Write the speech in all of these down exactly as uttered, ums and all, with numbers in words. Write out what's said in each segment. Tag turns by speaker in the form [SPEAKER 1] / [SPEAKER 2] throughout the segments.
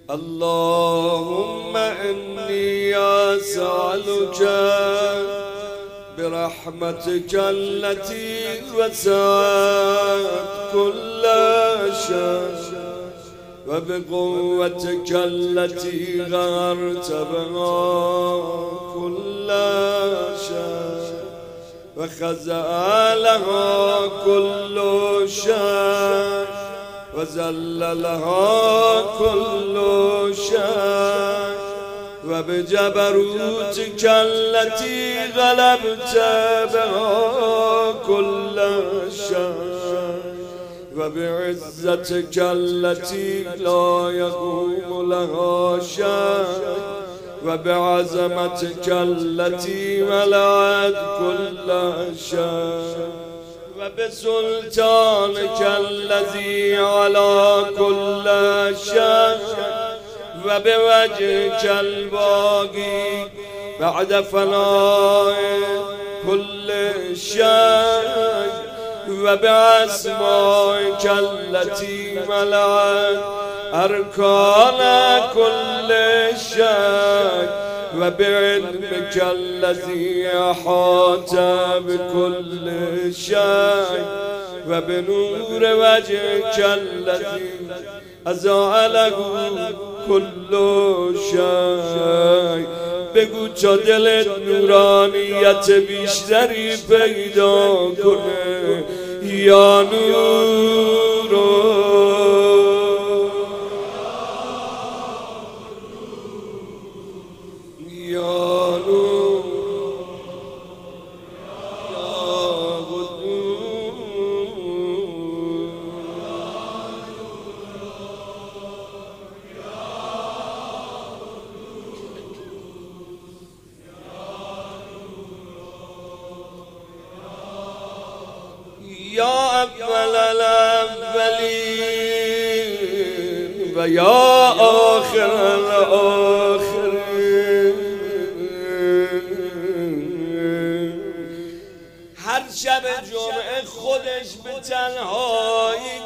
[SPEAKER 1] اللهم إني أسألك برحمتك التي وسعت كل شيء وبقوتك التي غرت بها كل شيء وخزأ لها كل شيء وذل لها كل شيء وبجبروتك التي غلبت بها كل شيء وبعزتك التي لا يقوم لها شيء وبعظمتك التي ملأت كل شيء وبسلطانك الذي على كل شيء وبوجهك الباقي بعد فناء كل شيء وبأسمائك التي ملأت أركان كل شيء وبعلمك الذي أحاط بكل شيء وبنور وجهك الذي أضاء له كل شيء بگو تا دلت نورانیت بیشتری پیدا کنه یا نورو یا نور یا قدوس يا أول الأولين ويا آخر الآخرين هر شب جمعه خودش به تنهایی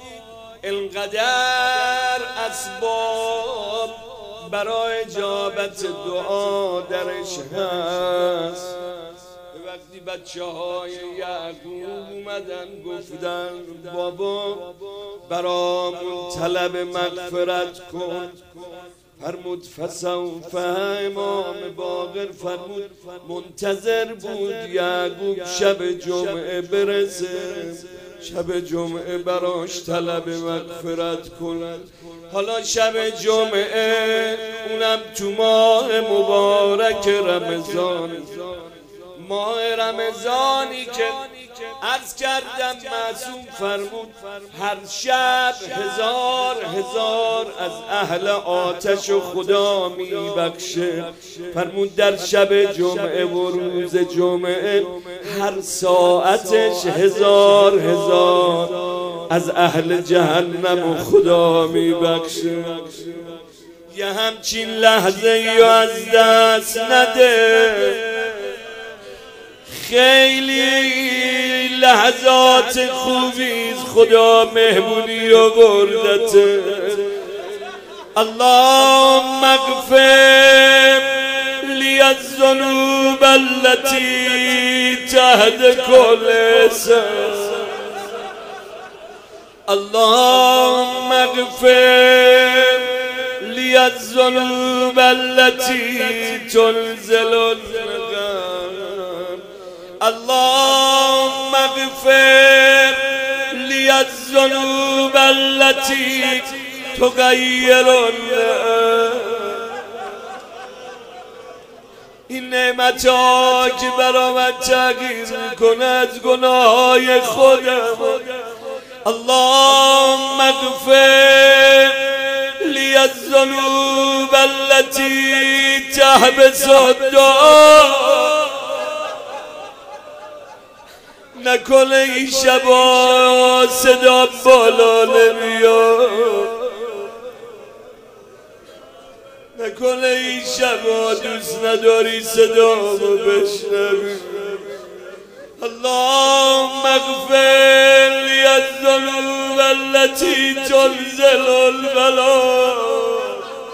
[SPEAKER 1] انقدر اسباب برای اجابت دعا درش هست. وقتی بچه های یعقوب اومدن گفتن بابا برامون طلب مغفرت کن، فرمود فسوف. امام باقر فرمود منتظر بود یعقوب شب جمعه برسه، شب جمعه براش طلب مغفرت کند. حالا شب جمعه اونم تو ماه مبارک رمضان، ماه رمضانی که عرض کردم معصوم فرمود هر شب هزار هزار از اهل آتش و خدا میبخشه. فرمود در شب جمعه و روز جمعه هر ساعتش هزار هزار از اهل جهنم و خدا میبخشه. یه همچین لحظه یا از دست نده، خیلی لحظات خوبیز خدا مهمونی آوردت. اللهم اغفر لی الذنوب التي تحت كل سر، اللهم اغفر لی الذنوب التي تنزل النقم، اللهم اغفر لي الذنوب التي تغير النعم. این نعمت ها که برا من تغییر کنه از گناههای خودم. اللهم اغفر لي الذنوب التي تحبس الدعاء. نکنه این شبا صدا بالا نمیاد، نکنه این شبا دوست نداری صدامو بشنوی. اللهم اغفر لي الذنوب التي تنزل البلاء.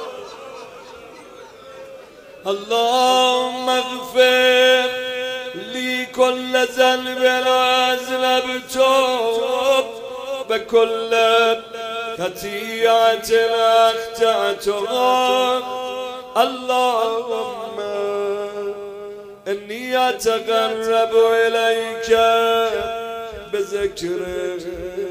[SPEAKER 1] اللهم اغفر لي كل ذنب أذنبته بكل خطيئة أخطأتها. اللهم إني أتقرب إليك بذكرك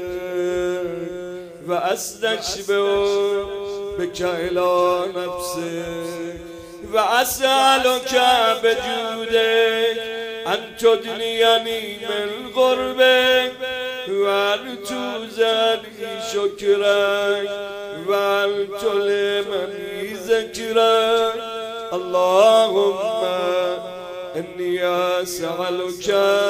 [SPEAKER 1] وأستشفع بك إلى نفسك وأسألك بجودك أن تدنيني من قربك وأن توزني شكرك وأن تلهمني ذكرك. اللهم إني أسألك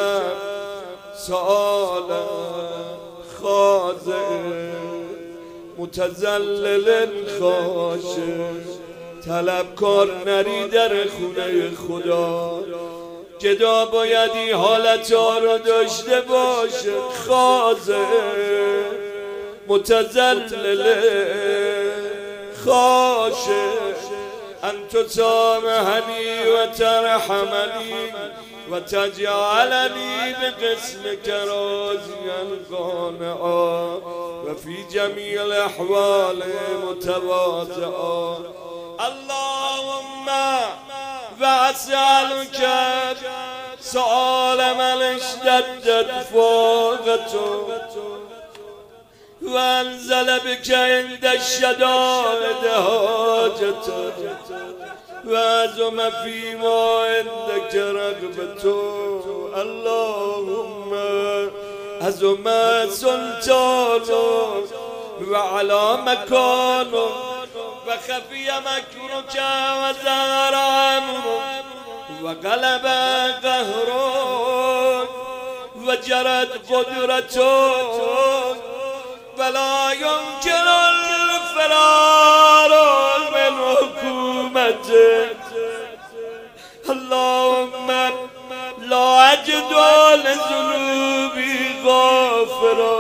[SPEAKER 1] سؤالا خاضع متذلل خاشع، طلبکار نری در خونه خدا. گدا بایدی حالت ها رو داشته باشه، خاضع متذلل خاشع. انت سامحني وترحمني وتجعلني بقسمك راضيا قانعا وفي جميع الأحوال متواضعا. اللهم وأسألك سؤال من اشتدت فوقته وانزل بك عند الشدائد حاجته وعزم فيما عندك رغبته. اللهم عزم سلطانه وعلى مكانه وخفي مكرك وزار امرك وغلب قهرك وجرت قدرتك ولا يمكن الفرار من حكومتك. اللهم لا أجد لذنوبي غافرا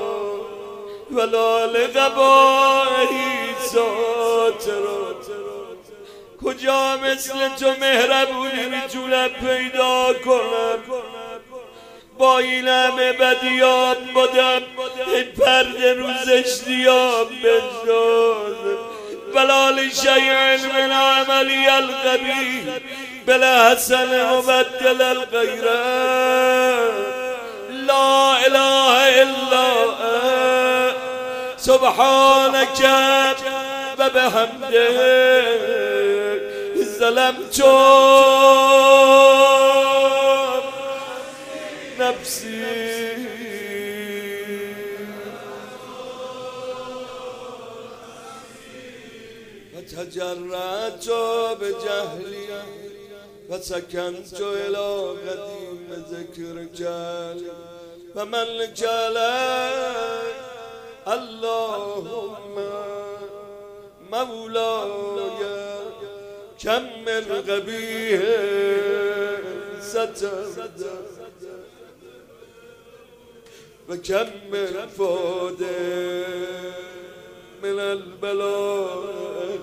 [SPEAKER 1] ولا لقبائحي ساترا. کجا مثل تو مهربونی میتونم پیدا کنم؟ با این همه بدیاب بودم، این پرده رو زشتیاب بنداز. ولا لشیء من عملی القبیح بالحسن مبدل الغیره. لا اله الا انت سبحانك وبحمدك ظلمت نفسي وتجرأت بجهلي وسكنت إلى قديم ذكرك وملك لك. اللهم مولاي كم من قبيح سترت وكم من فود من البلاء.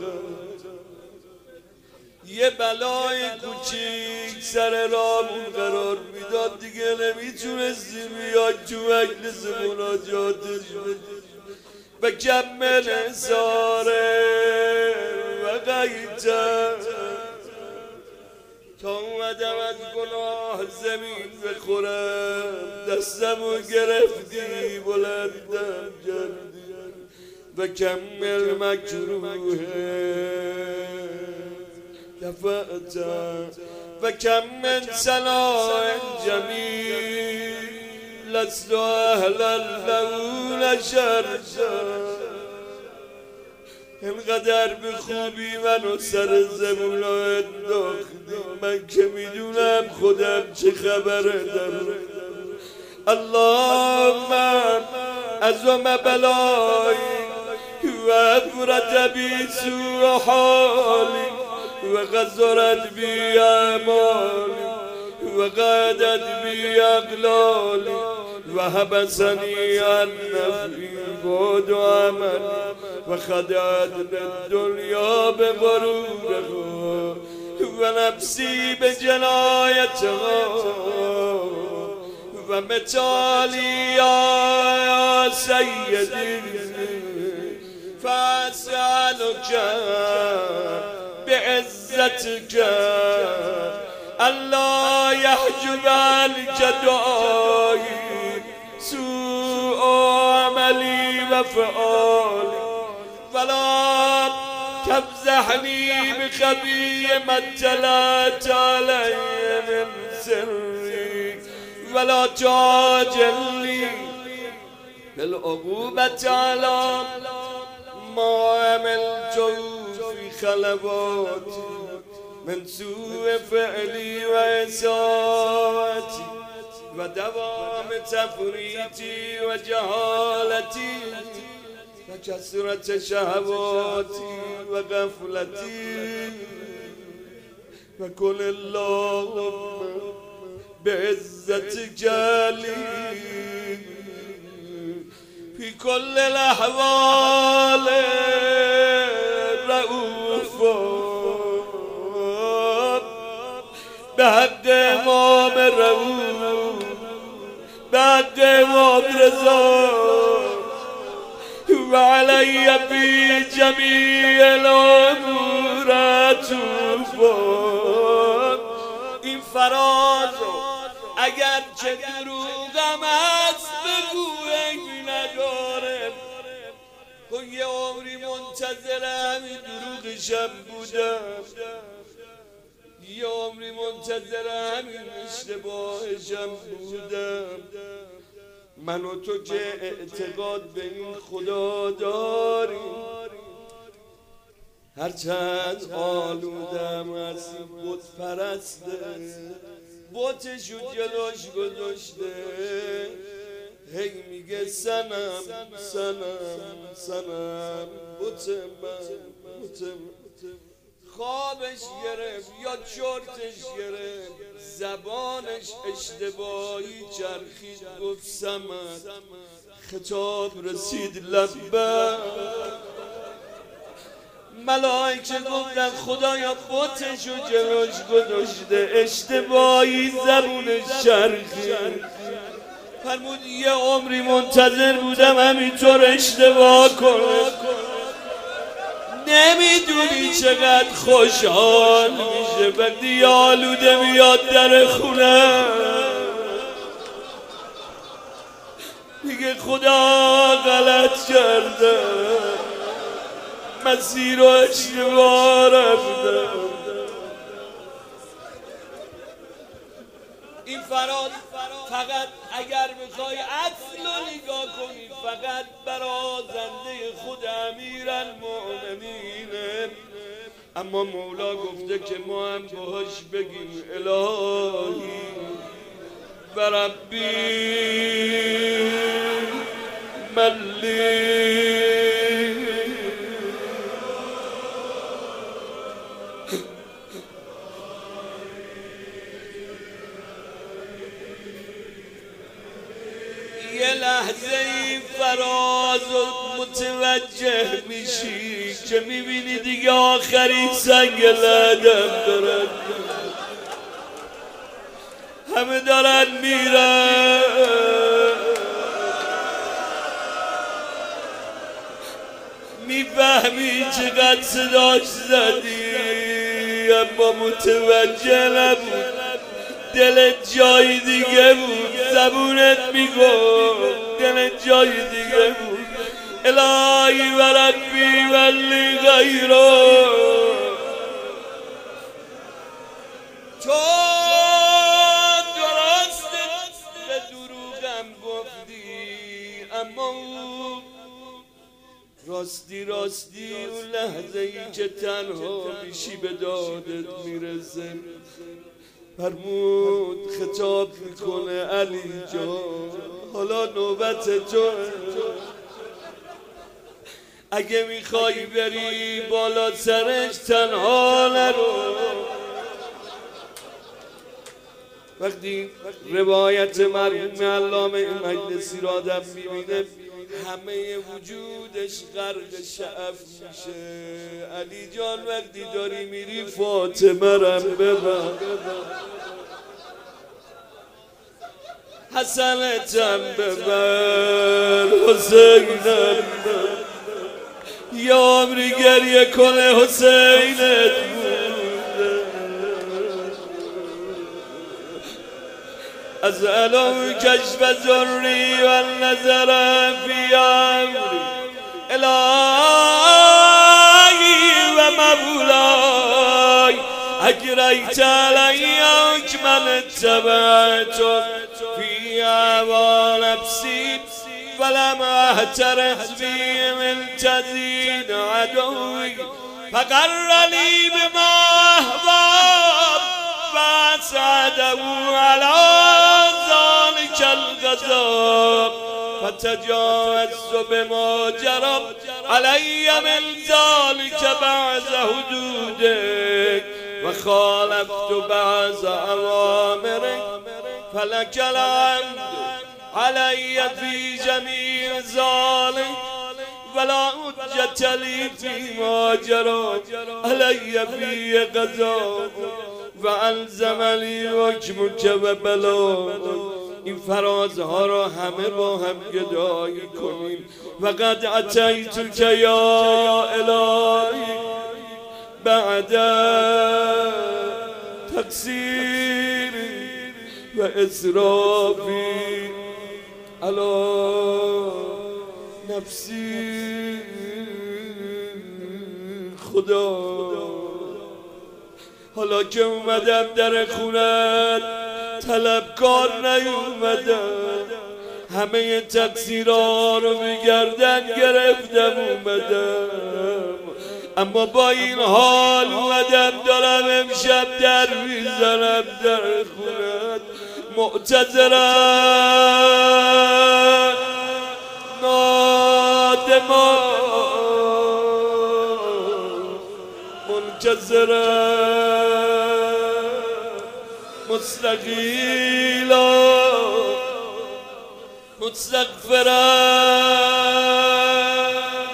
[SPEAKER 1] یه بلای کوچیک سر رامون قرار میداد، دیگه نمیتونستیم بیاد تو مجلس مناجاتش بدیم. و کم من حساره و غیتر تا اومدم از گناه زمین بخورم، دستمو گرفتی بلندم کردی. و کمل مکروه دفعتم و کم من صلاح جمیل لست اهلا له نشرت. اینقدر به خوبی منو سر زمون رو انداختی، من که میدونم خودم چه خبره دارم. اللهم عظم بلایی و افرت بی سوء حالی و غزرت بی اعمالی و قعدت بی اقلالی و حبسنی عن نفعی بود و عملی و خدعت الدنیا به غرورها و نفسی به جنایتها و متالی یا سیدی فاسألک بعزتک الله يحجب عنك دعائي سوء عملي وفعالي ولا تفضحني بخبي ما اطلعت علي من سري ولا تعجلني بالعقوبة على ما عملت في خلواتي من سوء فعلي وإساءتي ودوام تفريطي وجهالتي وكثرة شهواتي وغفلتي وكن اللهم بعزتك لي في كل الأحوال رؤوفا بحق امام رؤوف بحق امام رضا وعلي في جميع الامور عطوفا. این فراز اگر چه دروغم هست بگو این نداره خب یه عمری منتظر همین دروغشم بودم یه عمری منتظر همین اشتباهشم بودم. من و تو که اعتقاد به این خدا داریم هرچند آلودم از این بت پرسته بتشو جلوش گذاشته هی میگه سنم سنم سنم بت من بت من خوابش گرفت یا چرتش گرفت زبانش اشتباهی چرخید گفت سمت خطاب رسید لبه ملائکه گفتن خدایا بتشو جلوش گذاشته اشتباهی زبونش چرخید فرمود یه عمری منتظر بودم همینطور اشتباه کنه نمیدونی چقدر خوشحال میشه وقتی آلوده میاد در خونه میگه خدا غلط کرده مسیر رو اشتباه رفتم. این فراز فقط اگر بخوای اصل رو نگاه کنی فقط برازنده خود امیرالمؤمنینه اما مولا گفته که ما هم باهاش بگیم الهی و ربی ملی یه لحظه این فراز متوجه میشی که میبینی دیگه آخرین سنگ لعدم دارن همه دارن میرن میفهمی چقدر صداش زدی اما متوجه نبود دلت جای دیگه بود زبونت میگفت دلت جای دیگه بود الهی و ربی ولی غیره تو درست به دروغم گفتی اما راستی راستی اون لحظه ای که تنها میشی به دادت میرسه فرمود خطاب میکنه علی جان حالا نوبت تو اگه میخوای بری بالا سرش تنها نرو. وقتی روایت مرحوم علامه مجلسی را آدم میبینه همه وجودش غرق شعف میشه. علی جان وقتی داری میری فاطمه رم ببر، حسنتم ببر، حسینم یا عمری گریه کنه حسینت از علو کشف ذری و النظر فی امری الهی و مولای اگریت علی اکمل اتبعت فی هوا نفسی ولم احترس بی من تزین عدوی فقرنی بما احباب واسعده علی ذلك الغضب فتجاوزت بما جرى علی من ذلك بعض حدودك وخالفت بعض اوامرك فلك الحمد علی فی جمیع ذلك ولا حجة لي فيما جرى علی فی قضاء و الزمنی حکمک و بلاغ. این فرازها را همه با هم گدایی کنیم. و قد اتیتک یا الهی بعد تقصیر و اسرافی علی نفسی. خدا حالا که اومدم در خونت طلبکار نیومدم، همه تقصیرها رو بگردن گرفتم اومدم، اما با این حال اومدم دارم امشب در میزنم در خونت معتذرم نادمان منکسرم مستقیلا مستغفرم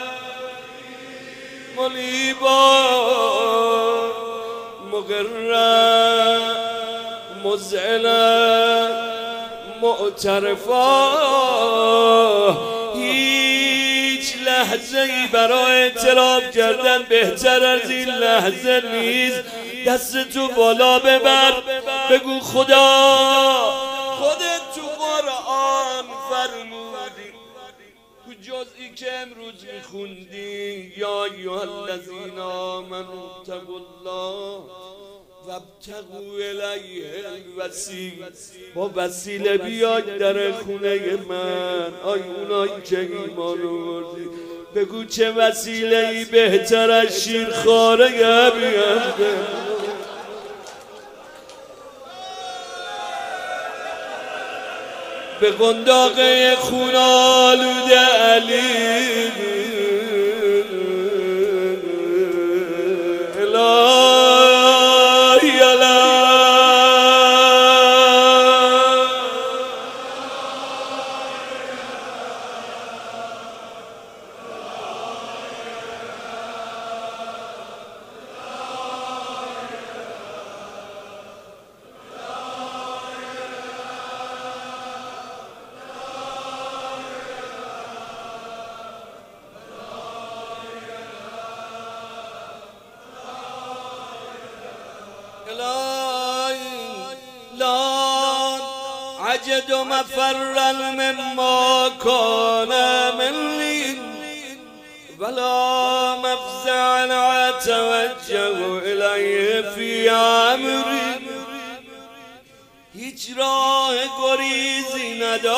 [SPEAKER 1] منیبا مقرم مذعلم معترفا. هیچ لحظه ای برای اعتراف کردن بهتر از این لحظه نیست. دست تو بالا ببر بگو خدا خودت تو قرآن فرمودی تو جزئی که امروز میخوندی یا ایها الذین آمنوا اتقوا الله وابتغوا الیه الوسیله. با وسیله بیاید در خونه من. آی اونایی که ایمان آوردی بگو چه وسیله ای بهتر از شیرخواره بیانده. به قنداق خون آلوده علی الهی الهی لا عجد مفرا مما كان مني ولا مفزعا اتوجه الیه فی امری. هیچ راه گریزی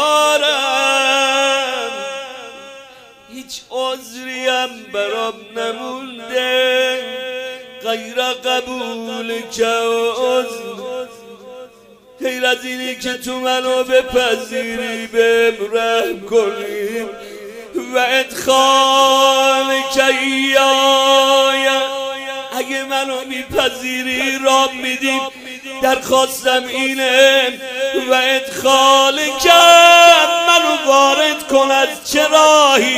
[SPEAKER 1] ندارم، هیچ عذریم برام نمونده غیر قبول که عذر، غیر از اینی که تو منو بپذیری بهم رحم کنی و ادخال که ایای اگه منو میپذیری رام میدی. درخواستم اینه و ادخال که منو وارد کن از چرا الهی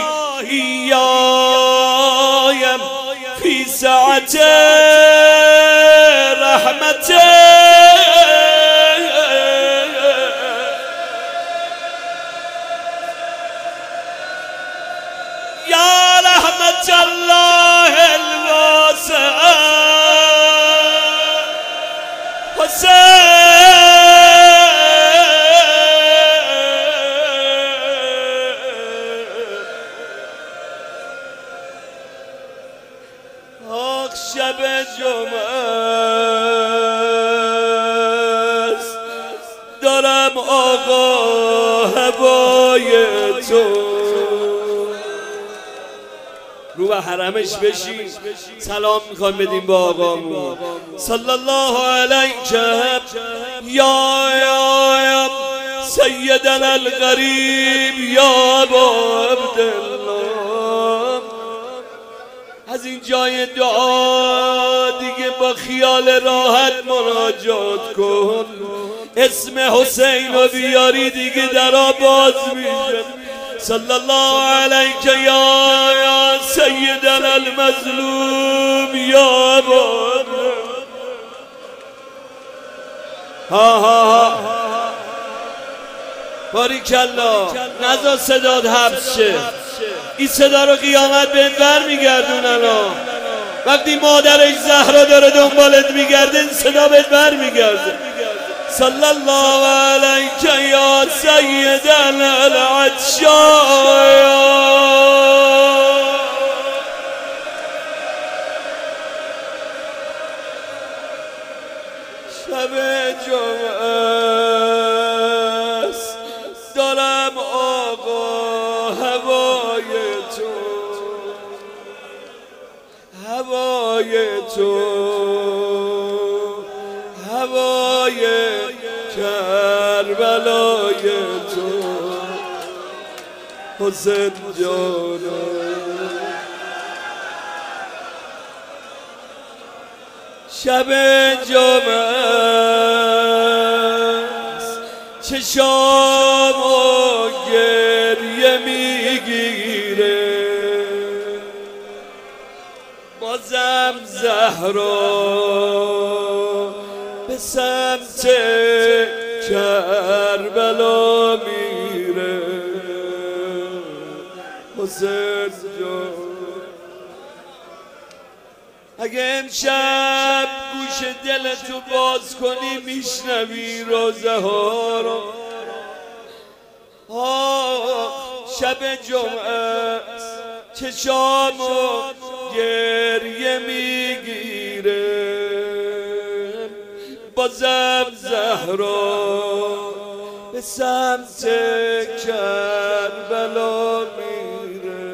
[SPEAKER 1] ایایم فی ساعت رحمت یا رحمت الله الواسعه حسین شب جمعه است دارم آقا هوای تو رو به حرمش بشین سلام میخوایم بدیم با آقامون صلی الله علیک یا یا سیدنا الغریب یا ابا عبدالله. از این جای دعا دیگه با خیال راحت مناجات کن، اسم حسین رو بیاری دیگه درا باز میشه. صلی الله علیک یا یا سیدنا المظلوم یا ابا ها ها ها باریکالله. نذار صداد حبس شه، این صدا رو قیامت بهت بر میگردونن. وقتی مادرش زهرا داره دنبالت میگرده این صدا بهت بر میگرده. صلی الله علیک یا سیدنا العطشان. شب جمعه است دارم آقا هوای تو هوای تو هوای کربلای تو حسین جانم. شب جمعه است چشام و گریه میگیره، بازم زهرا به سمت کربلا میره. حسین جان اگه امشب گوش دلتو باز کنی میشنوی روزه ها رو. شب جمعه چشام و گریه میگیره، بازم زهرا به سمت کربلا میره.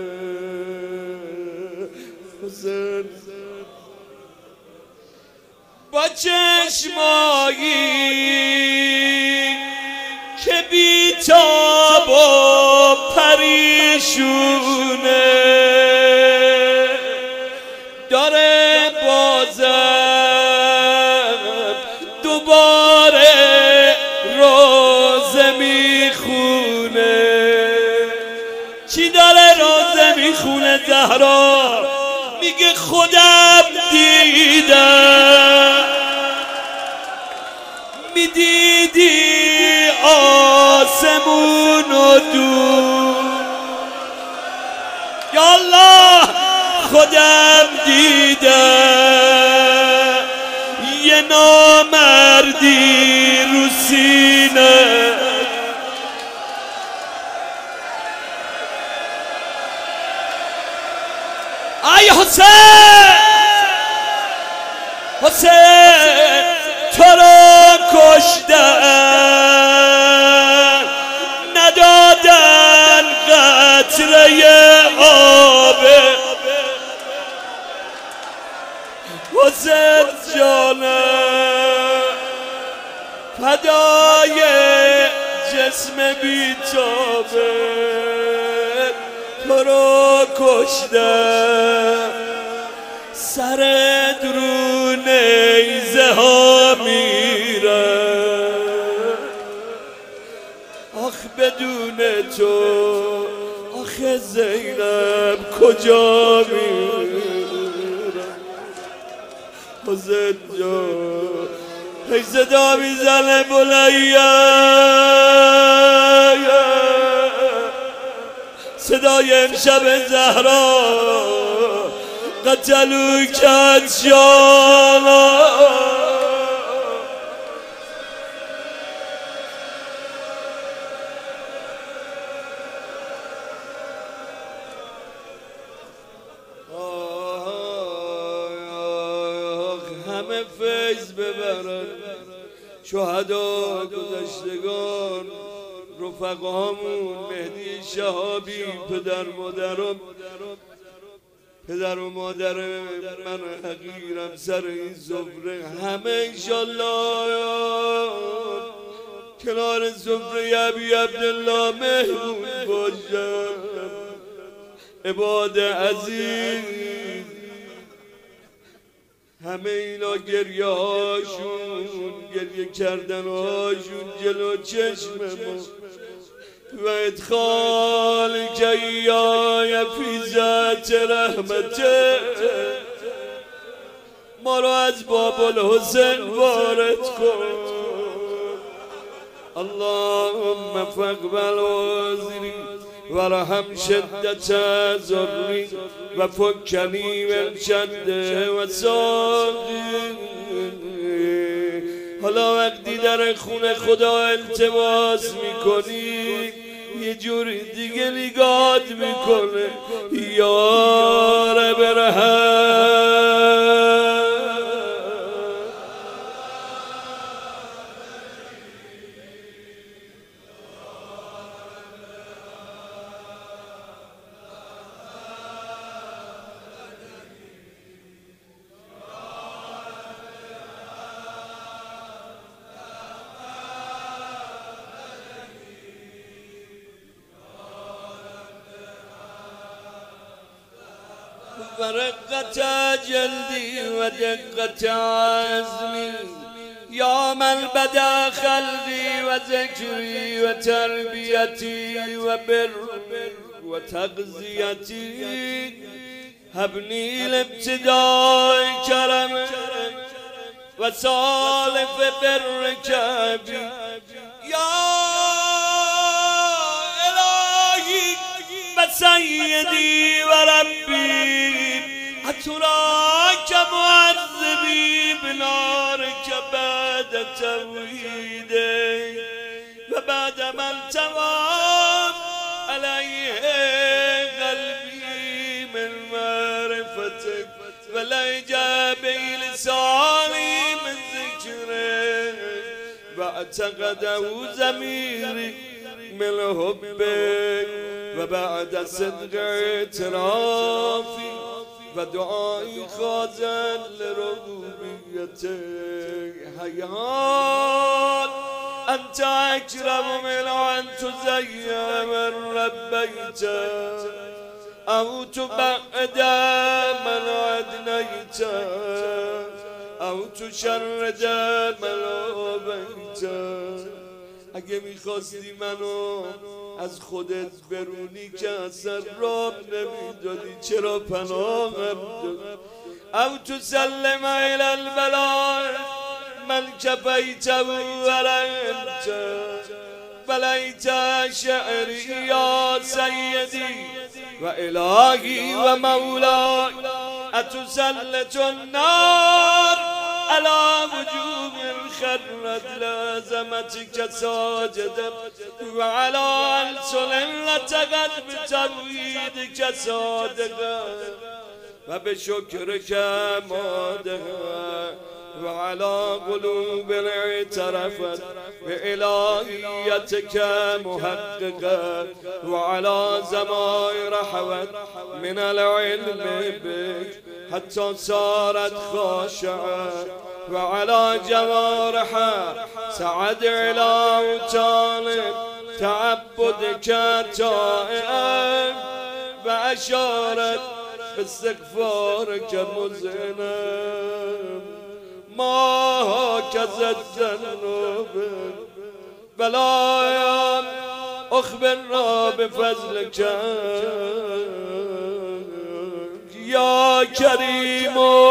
[SPEAKER 1] حسین با چشمایی که بیتاب و پریشونه داره بازم دوباره روزه میخونه. چی داره روزه میخونه زهرا؟ میگه خودم دیدم، میدیدی آسمون و دور. یا الله خودم دیدم یه نامردی رو سینه. ای حسین حسین تو رو کشتن ندادن قطره آبه. حسین جانم فدای جسم بیتابه تو رو کشتن، سرت رو نیزه ها میره. آخ بدون تو آخ آخه زینب کجا میرم حسین جان ای صدا میزنه بلایه صدای امشب زهرا قتلو کت شانا همه فیض ببرن شهدا گذشتگان رفقامون مهدی شهابی پدر مادرم پدر و مادر من حقیرم سر این زفره همه انشالله کنار زفره ابی عبدالله مهمون باشم عباد عزیز همه اینا گریه هاشون گریه کردن هاشون جلو چشم ما و ادخال که یا فی ذات رحمته ما رو از باب الحسین وارد کن اللهم فاقبل عذری ورحم شدت ضری و فکنی من شده و ساقی حالا وقتی در خونه خدا التماس میکنی یه جور دیگه نگات میکنه یا رب رحم ورقة جلدي ودقة عزمي يا من بدا خلقي وذكري وتربيتي وبر وتغذيتي هبني الابتداء كرم وسالف برك بي يا إلهي وسيدي وربي أتراك معذبي بنارك بعد توحيدي وبعد ما التوام عليه قلبي من معرفتك ولجابي لساني من ذكرك واعتقده ضميري من حبك وبعد صدق اعترافي ودعائي خاضع لربوبيتك حيات أنت أكرم من أن تزين من ربيت أو تبعد من أدنيت أو تشرد من أبيت اگه میخواستی منو از خودت برونی که اثر راب نمیدادی چرا پناهم دادی او تسلم الى البلاء من کفیت ورمت بلیت شعری یا سیدی و الهی و مولا اتسلط النار على وجوه خرت لازمتك ساجدا وعلى ألسن لتغت بتوحيدك صادقا وبشكرك مادها وعلى قلوب اعترفت بإلهيتك محققا وعلى زمائر حوت من العلم بك حتى صارت خاشعة وعلى جوارحها سعد إلى وطالب تعبدك تائعا وأشارت باستغفارك مذنب ما هكذا الذنوب بلايا اخبرنا بفضلك یا کریم